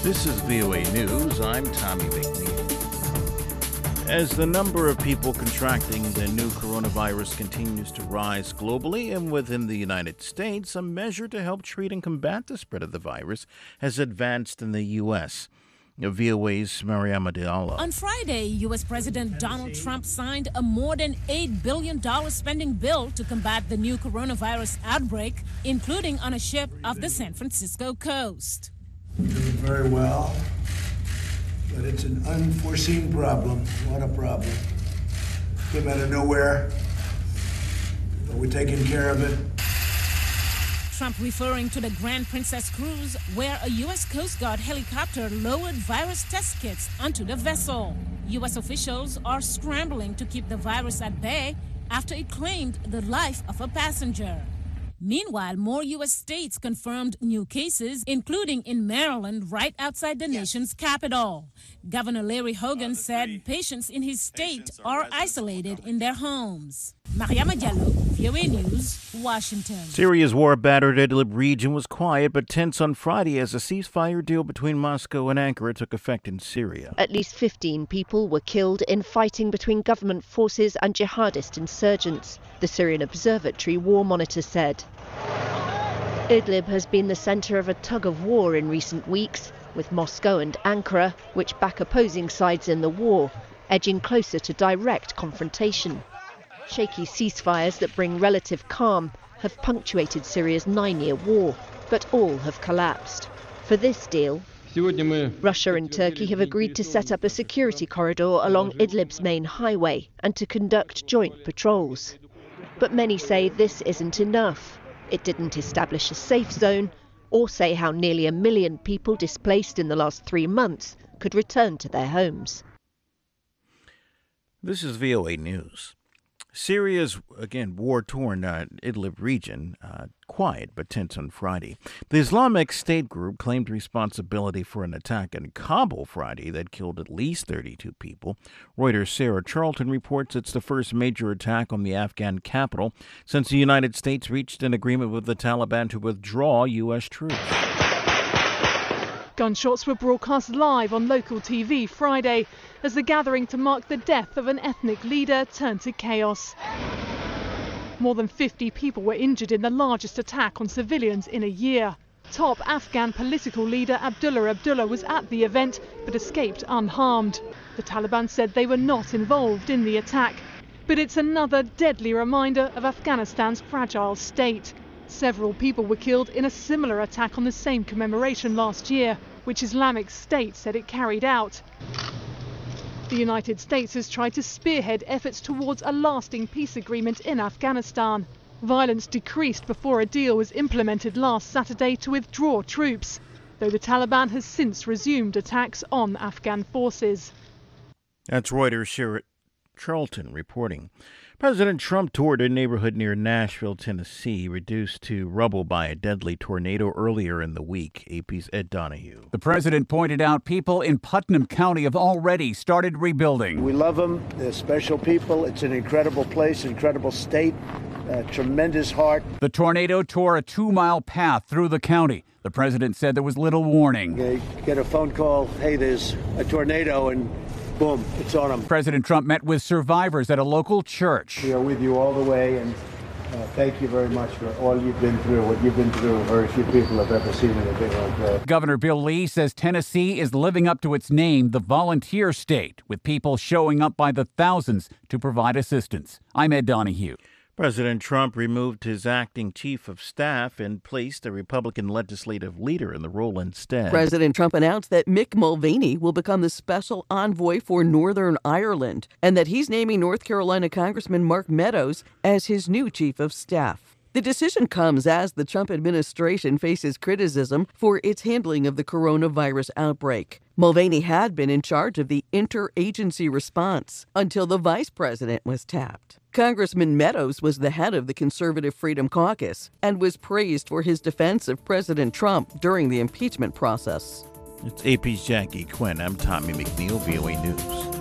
This is VOA News. I'm Tommy McNeil. As the number of people contracting the new coronavirus continues to rise globally and within the United States, a measure to help treat and combat the spread of the virus has advanced in the U.S. VOA's Mariama Diallo. On Friday, U.S. President Donald Trump signed a more than $8 billion spending bill to combat the new coronavirus outbreak, including on a ship off the San Francisco coast. We're doing very well, but it's an unforeseen problem. What a problem. Came out of nowhere, but we're taking care of it. Trump referring to the Grand Princess cruise, where a U.S. Coast Guard helicopter lowered virus test kits onto the vessel. U.S. officials are scrambling to keep the virus at bay after it claimed the life of a passenger. Meanwhile, more U.S. states confirmed new cases, including in Maryland, right outside the nation's capital. Governor Larry Hogan said patients in his state are isolated in their homes. Mariama Diallo, VOA News, Washington. Syria's war-battered Idlib region was quiet but tense on Friday as a ceasefire deal between Moscow and Ankara took effect in Syria. At least 15 people were killed in fighting between government forces and jihadist insurgents, the Syrian Observatory War Monitor said. Idlib has been the centre of a tug-of-war in recent weeks, with Moscow and Ankara, which back opposing sides in the war, edging closer to direct confrontation. Shaky ceasefires that bring relative calm have punctuated Syria's 9-year war, but all have collapsed. For this deal, Russia and Turkey have agreed to set up a security corridor along Idlib's main highway and to conduct joint patrols. But many say this isn't enough. It didn't establish a safe zone or say how nearly 1 million people displaced in the last 3 months could return to their homes. This is VOA News. Syria's, again, war-torn Idlib region, quiet but tense on Friday. The Islamic State group claimed responsibility for an attack in Kabul Friday that killed at least 32 people. Reuters' Sarah Charlton reports it's the first major attack on the Afghan capital since the United States reached an agreement with the Taliban to withdraw U.S. troops. Gunshots were broadcast live on local TV Friday as the gathering to mark the death of an ethnic leader turned to chaos. More than 50 people were injured in the largest attack on civilians in a year. Top Afghan political leader Abdullah Abdullah was at the event but escaped unharmed. The Taliban said they were not involved in the attack. But it's another deadly reminder of Afghanistan's fragile state. Several people were killed in a similar attack on the same commemoration last year, which Islamic State said it carried out. The United States has tried to spearhead efforts towards a lasting peace agreement in Afghanistan. Violence decreased before a deal was implemented last Saturday to withdraw troops, though the Taliban has since resumed attacks on Afghan forces. That's Reuters' Sarah Charlton reporting. President Trump toured a neighborhood near Nashville, Tennessee, reduced to rubble by a deadly tornado earlier in the week. AP's Ed Donahue. The president pointed out people in Putnam County have already started rebuilding. We love them. They're special people. It's an incredible place, incredible state, tremendous heart. The tornado tore a 2-mile path through the county. The president said there was little warning. You get a phone call, hey, there's a tornado, and boom, it's on them. President Trump met with survivors at a local church. We are with you all the way, and thank you very much for all you've been through. What you've been through, very few people have ever seen anything like that. Governor Bill Lee says Tennessee is living up to its name, the volunteer state, with people showing up by the thousands to provide assistance. I'm Ed Donahue. President Trump removed his acting chief of staff and placed a Republican legislative leader in the role instead. President Trump announced that Mick Mulvaney will become the special envoy for Northern Ireland and that he's naming North Carolina Congressman Mark Meadows as his new chief of staff. The decision comes as the Trump administration faces criticism for its handling of the coronavirus outbreak. Mulvaney had been in charge of the interagency response until the vice president was tapped. Congressman Meadows was the head of the Conservative Freedom Caucus and was praised for his defense of President Trump during the impeachment process. It's AP's Jackie Quinn. I'm Tommy McNeil, VOA News.